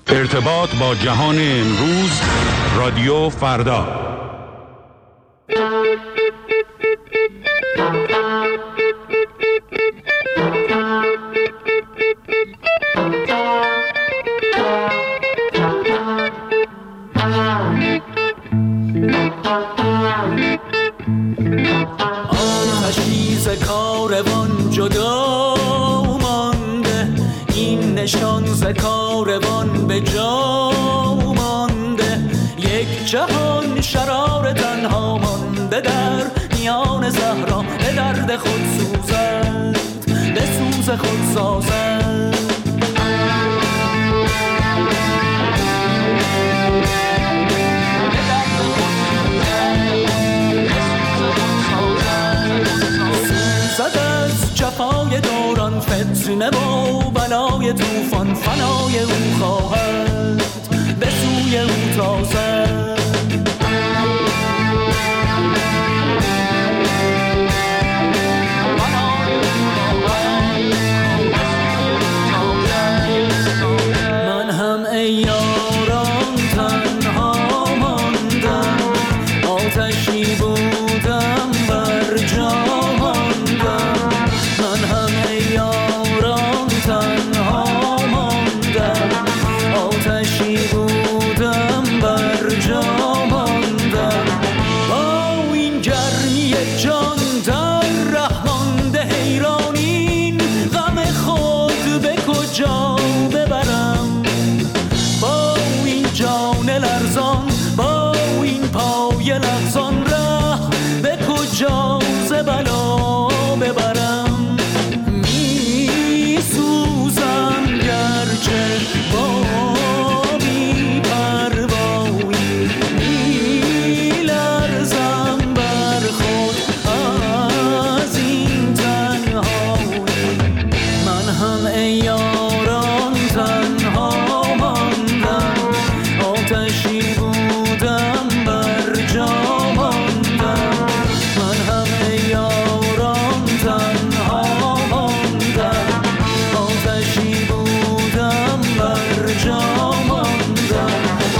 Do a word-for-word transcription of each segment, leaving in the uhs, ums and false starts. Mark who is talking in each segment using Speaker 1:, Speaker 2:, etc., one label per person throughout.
Speaker 1: ارتباط با جهان امروز، رادیو فردا.
Speaker 2: آتشی ز کاروان جدا مانده، این نشان ز کاروان به جا مانده. یک جهان شرار تنها مانده در میان صحرا، به درد خود سوزد، به سوز خود سازد. جفای دوران، فتنه و بلای توفان، فنای او خواهد به سوی او تازد. من هم ای یاران تنها ماندم، آتشی بودم بر جا ماندم. من هم ای یاران تنها ماندم، آتشی بودم بر جا ماندم. با این گرمی جان در ره مانده حیران، این غم خود به کجا ببرم؟ با این جان لرزان، با این پای لغزان، ره به کجا ز بلا ببرم؟ می سوزم گرچه با بی پروایی، می لرزم بر خود از این تنهایی. من هم ای یاران تنها ماندم، آتشی بودم بر جا ماندم. من هم ای یاران تنها ماندم، آتشی بودم بر جا ماندم.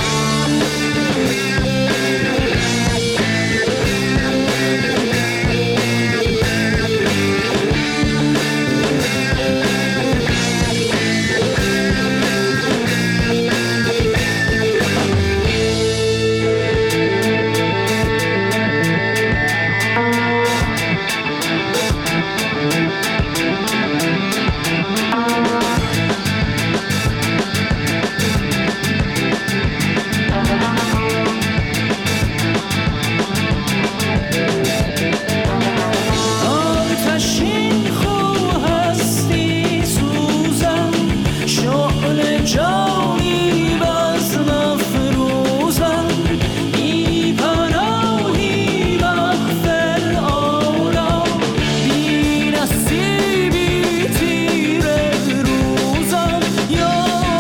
Speaker 2: آتشین خو هستی سوزم، شعله جانی بز مفروزم. بی پناهی مغفر آرام، بی نصیبی تیر روزم. یا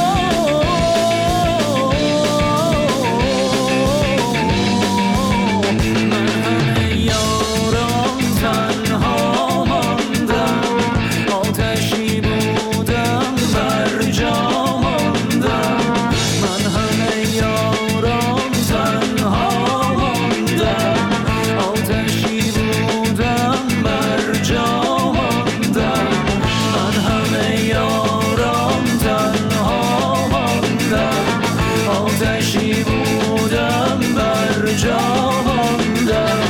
Speaker 2: من هم ای یاران تنها ماندم، آتشی بودم بر جا ماندم. من هم ای یاران تنها ماندم، آتشی بودم بر جا ماندم. من هم ای یاران تنها ماندم، آتشی بودم بر جا ماندم.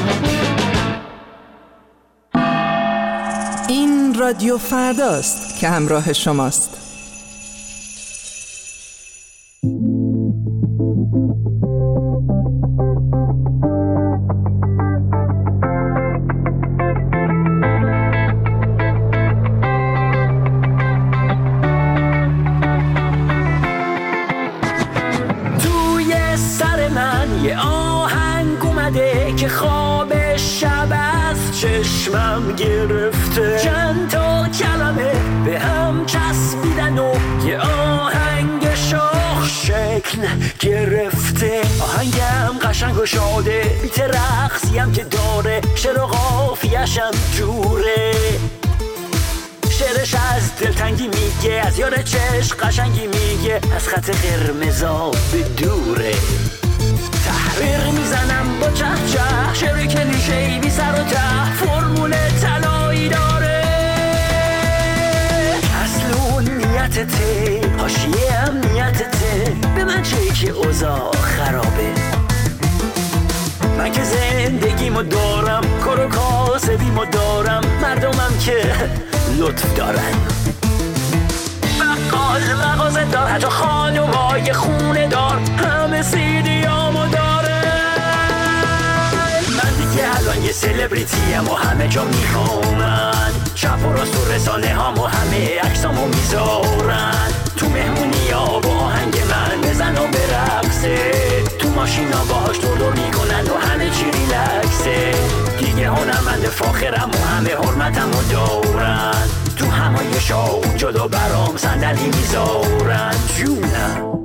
Speaker 3: این رادیو فرداست که همراه شماست.
Speaker 2: توی سر من یه آهنگ اومده که خواب شب از چشمم گرفته. چند تا کلمه به هم چسبیدن و یه آهنگ شاخ شکل گرفته. آهنگم قشنگ و شاده، بیت رقصیم که داره، شعر و قافیه‌شم جوره. شعرش از دلتنگی میگه، از یار چشم قشنگی میگه، از خط قرمزا به دوره. تحریر میزنم با چه چه، شعر کلیشه‌ای بی سر و ته، فرمول طلایی داره. اصل اون نیتته، حاشیه امنیتته، به من چه که اوضاع خرابه. من که زندگیمو دارم، کار و کاسبیمو دارم، مردمم که لطف دارن. بقال مغازه دار، حتی خانمای خونه دار، همه سیدیامو داره. من دیگه الان یه سلبریتیم و همه جا میخوامن، چپ و راست و رسانه هامو همه عکسامو میذارن. تو مهمونی ها با آهنگ من بزن و برقصه، تو ماشینا باهاش دور دور میکنن و همه چی ریلکسه. دیگه هنرمند فاخرم و همه حرمتم و دارن، تو همایشا اون جلو برام صندلی میذارن. جونم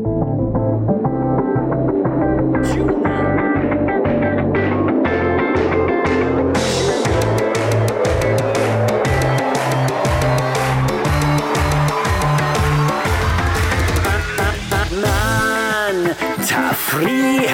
Speaker 2: تفریح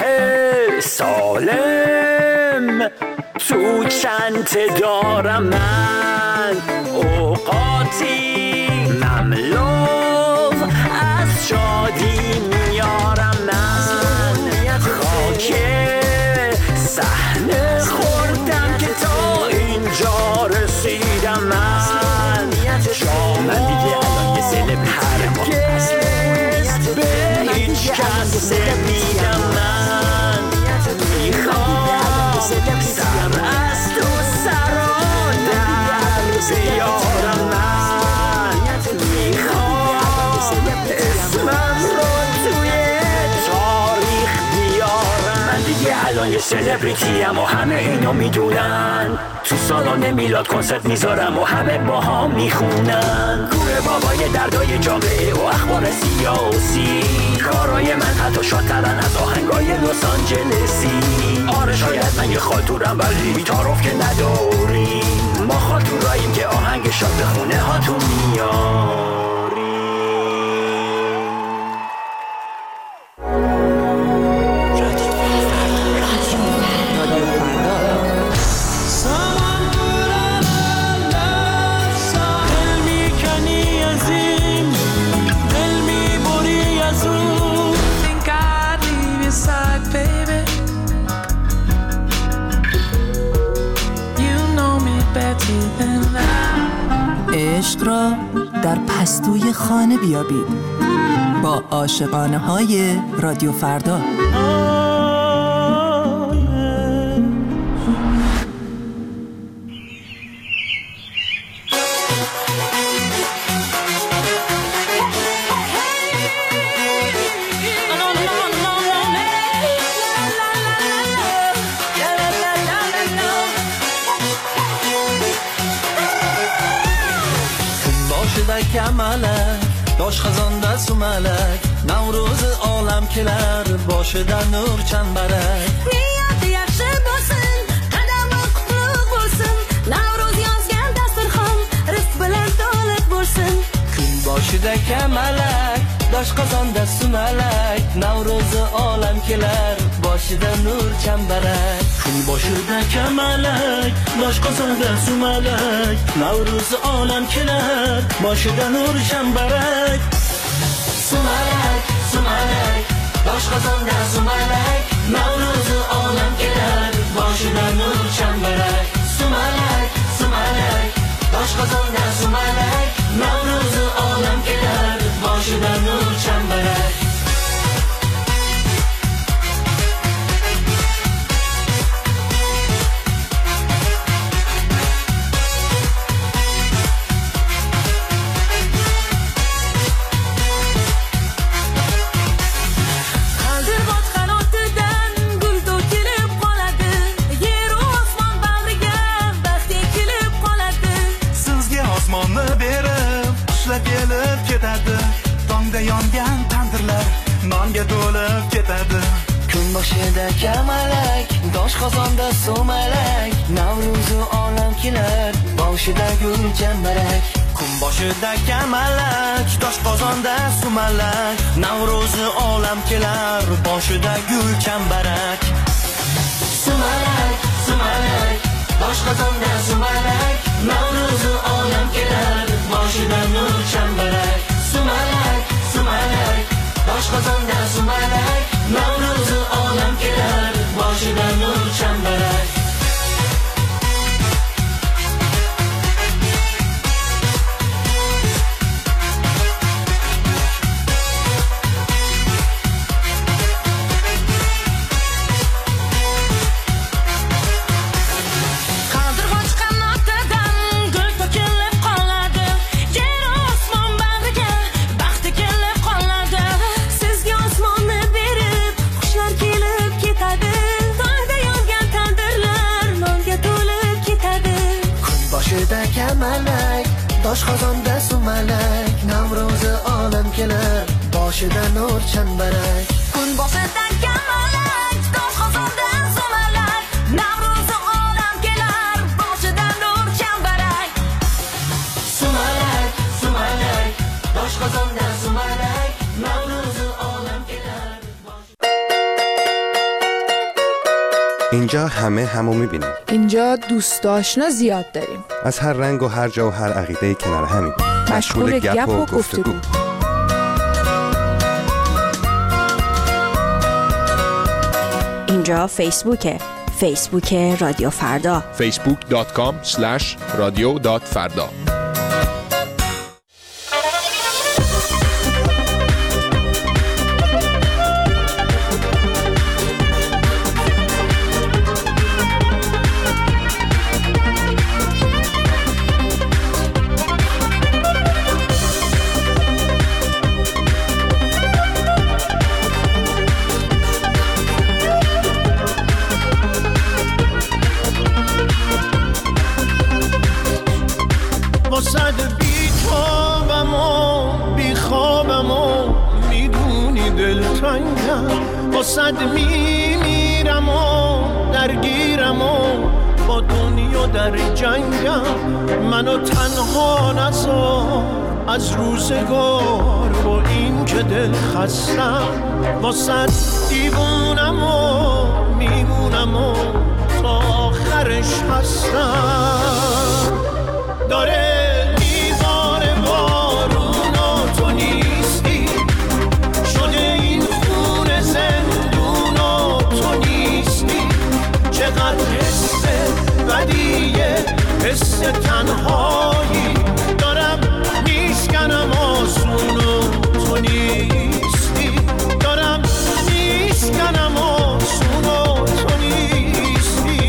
Speaker 2: سالم تو چنت دارم، من اوقاتی مملو از شادی میارم. من خاک صحنه خوردم که تا اینجا رسیدم. من من دیگه الان یه سلبریتیم، هرگز به هیچ کس نمیدم. من میخوام سر از تو سرا در بیارم. من میخوام اسمم رو توی تاریخ بیارم. من دیگه الان یه سلبریتیم و همه اینو میدونن، تو سالن میلاد کنسرت میذارم و همه با هم میخونن. کوه بابای دردای جامعه و اخبار سیاسی، کارای من حتی شادترن از آهنگای لس آنجلسی. آره شاید من یه خالتورم ولی تعارف که نداریم، ما خالتوراییم که آهنگ شاد به خونه هاتون میاریم.
Speaker 3: عشق را در پستوی خانه بیابید با عاشقانه های رادیو فردا.
Speaker 4: Dosh khazanda sumalak Navruz olam kelar boshida nur chambarak
Speaker 5: Niyati yaxshi bo'lsin qadami qutlug' bo'lsin Navruz yozgan dasturxon rizq bilan to'liq bo'lsin
Speaker 4: Kun boshida kamalak dosh khazanda sumalak Navruz olam kelar boshida nur chambarak Kun boshida kamalak dosh khazanda sumalak Navruz olam kelar boshida nur chambarak Sumalak, sumalak, dosh khazonda sumalak Navruz olam kelar, boshida nur chambarak Sumalak, sumalak, dosh khazonda sumalak Navruz olam kelar, boshida nur chambarak Tongda yongan tandirlar nonga to'lib ketadi Kun باشه دکه ملک داشت خزان دست و ملک نوروز و عالم کلر باشه دگل جنبرک کن باشه دکه ملک داشت خزان دست و ملک نوروز و عالم کلر باشه دگل جنبرک سملک سملک داشت خزان دست و ملک نوروز و عالم کلر باشه دگل جنبرک سملک سملک داشت خزان دست و ملک نوروز عالم کلر باشه در نور چنبرک داشت خزان دست و ملک نوروز عالم کلر باشه در نور چنبرک
Speaker 5: کن باشه دکه ملک داشت خزان دست و ملک نوروز عالم کلر باشه در نور چنبرک
Speaker 4: سملک سملک داشت خزان دست و ملک نوروز عالم کلر
Speaker 6: اینجا همه همو میبینیم.
Speaker 7: اینجا دوست آشنا زیاد داریم.
Speaker 6: از هر رنگ و هر جا و هر عقیده کنار همین.
Speaker 7: مشغول گپ و گفتگو.
Speaker 8: اینجا فیسبوکه. فیسبوک رادیو فردا.
Speaker 9: فیسبوک دات کام اسلش رادیو دات فردا.
Speaker 10: صد میمیرم و درگیرم و با دنیا در جنگم منو تنها نذار از روزگار با این که دل خستم با صد دیوونم و میمونم و تا آخرش هستم داره میباره بارون و تو نیستی شده این خون زندون و تو نیستی چقدر حس بدیه حس تنهایی دارم میشکنم آسون و تو نیستی دارم میشکنم آسون و تو نیستی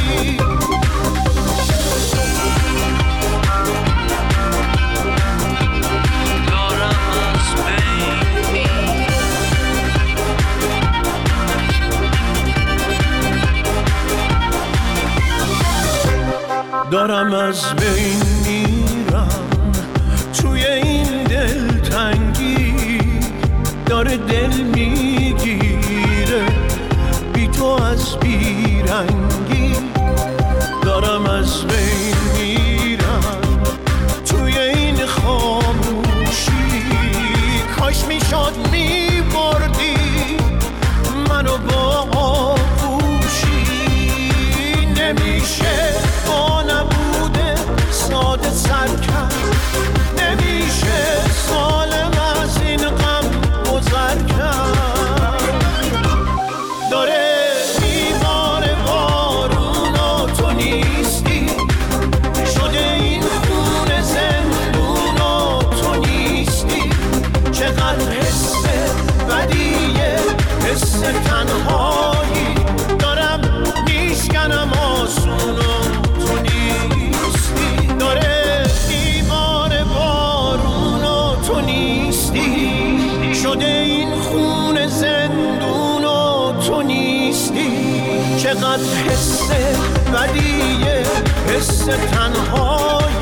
Speaker 10: دارم از بین میرم توی این دلتنگی داره دل میگیره بی تو از بیرنگی دارم از بین میرم توی این خاموشی کاش میشد میبردی منو با آغوشی نمیشه با نبوده ساده سر کرد نمیشه سالم از این غم گذر کرد داره میباره بارون و تو نیستی شده این خون زندون و تو نیستی چقدر حس بدیه حس تنهایی دارم میشکنم آسون و تو نیستی داره دیوار بارون و تو نیستی شده این خون زندون و تو نیستی چقدر حس بدیه حس تنهایی